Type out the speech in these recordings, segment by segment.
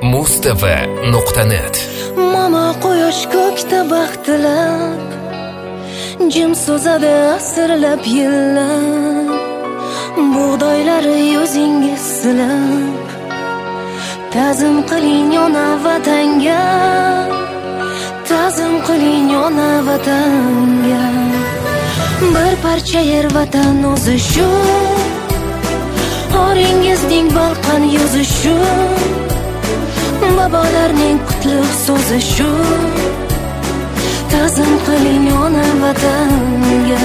mustava.net. Mama quyosh ko'kda baxtilab, jim so'zadi asrlab yillab, bug'doylari yuzingiz silab, ta'zim qiling ona vatanga, ta'zim qiling ona vatanga. Bir parcha yer vatan o'zi shu, oringizning balqon yuzi shu, babolarning qutlug' so'zi shu, ta'zim qiling ona vatanga.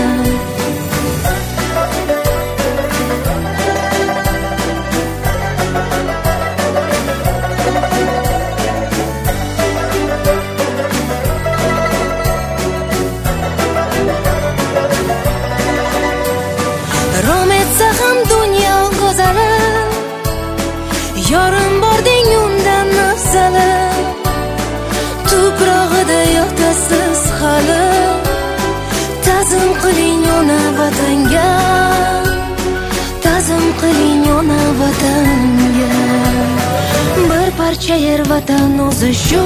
Rom etsa ham dunyo go'zali, yorim bording undan afzali, tuprog'ida yotasiz hali, ta'zim qiling ona vatanga, ta'zim qiling ona vatanga. Bir parcha yer vatan o'zi shu,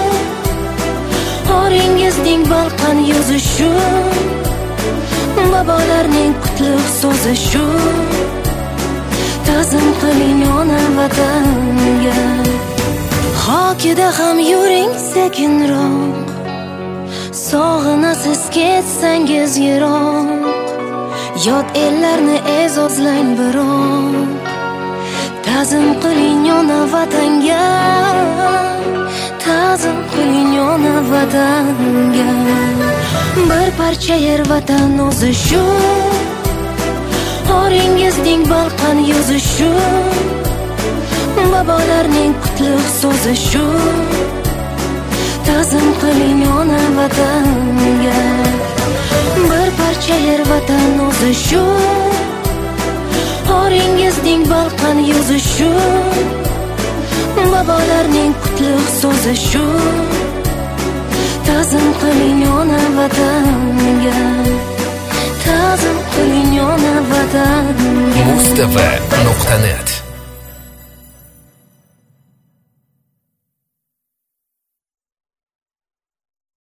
oringizning balqon yuzi shu, babolarning qutlug' so'zi shu, ta'zim qiling ona vatanga. Xokida ham yuring sekinroq, sog'inasiz ketsangiz yiroq, yot ellarni e'zozlang biroq, ta'zim qiling ona vatanga, ta'zim qiling ona vatanga. Bir parcha yer vatan o'zi shu, oringizning balqon yuzi shu, babolarning qutlug' so'zi shu, ta'zim qiling ona vatanga. Bir parcha yer vatan o'zi shu, oringizning balqon yuzi shu, babolarning qutlug' so'zi shu, ta'zim qiling ona vatanga, ta'zim qiling ona vatanga. mustava.net